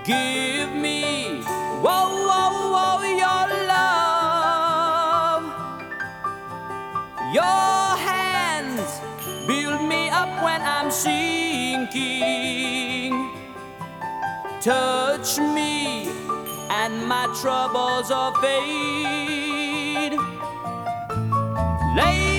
Give me, whoa, whoa, whoa, your love. Your hands build me up when I'm sinking. Touch me and my troubles will fade. Lay